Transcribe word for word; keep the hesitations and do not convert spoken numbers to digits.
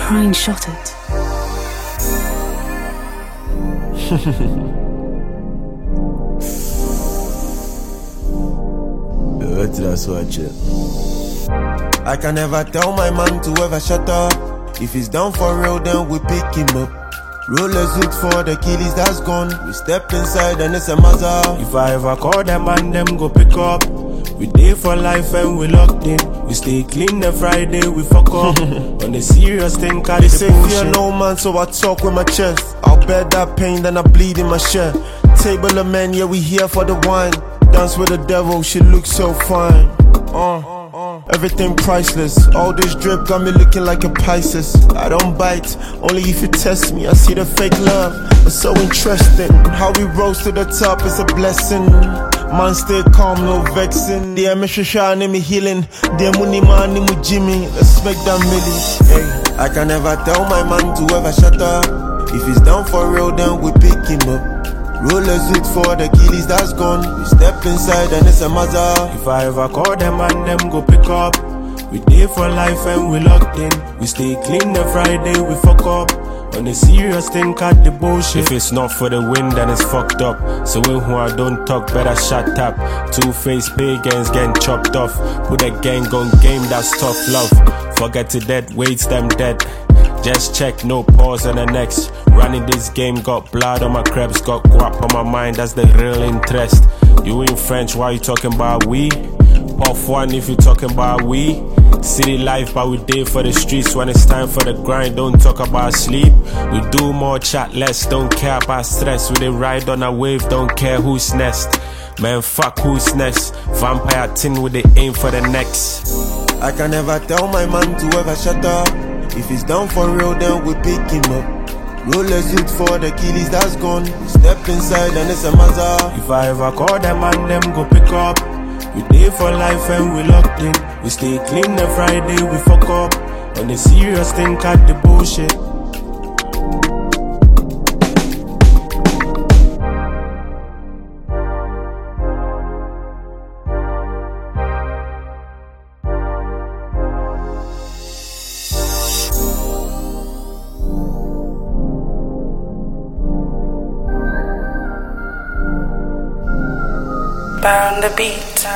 Crying shot it. That's what you. I can never tell my man to ever shut up. If he's down for real, then we pick him up. Rollers look for the killies that's gone. We step inside and it's a matter. If I ever call them and them go pick up. We day for life and we locked in. We stay clean the Friday, we fuck up. On the serious thing, cause they say fear no man, so I talk with my chest. I'll bear that pain, then I bleed in my share. Table of men, yeah, we here for the wine. Dance with the devil, she looks so fine. Uh, everything priceless. All this drip got me looking like a Pisces. I don't bite, only if you test me. I see the fake love, it's so interesting. How we rose to the top is a blessing. Man stay calm, no vexing. The Amishasha name me healing. The money man name me Jimmy. Let's make that milli. Hey, I can never tell my man to ever shut up. If he's down for real, then we pick him up. Rollers look for the killies that's gone. We step inside and it's a matter. If I ever call them and them go pick up. We day for life and we locked in. We stay clean the Friday, we fuck up. On the serious thing, cut the bullshit. If it's not for the win, then it's fucked up. So when who I don't talk, better shut up. Two-faced pagans getting chopped off. Put a gang on game, that's tough love. Forget to dead, waits them dead. Just check, no pause on the next. Running this game, got blood on my crepes, got guap on my mind, that's the real interest. You in French, why you talking about we? Puff one if you talking about we. City life, but we day for the streets. When it's time for the grind, don't talk about sleep. We do more, chat less, don't care about stress. We dey ride on a wave, don't care who's next. Man, fuck who's next. Vampire tin with the aim for the next. I can never tell my man to ever shut up. If he's down for real, then we pick him up. Rollers look for the killies that's gone. We step inside and it's a matter. If I ever call them and them go pick up. We day for life and we locked in. We stay clean the Friday, we fuck up. On the serious thing, cut the bullshit. Burn the beat.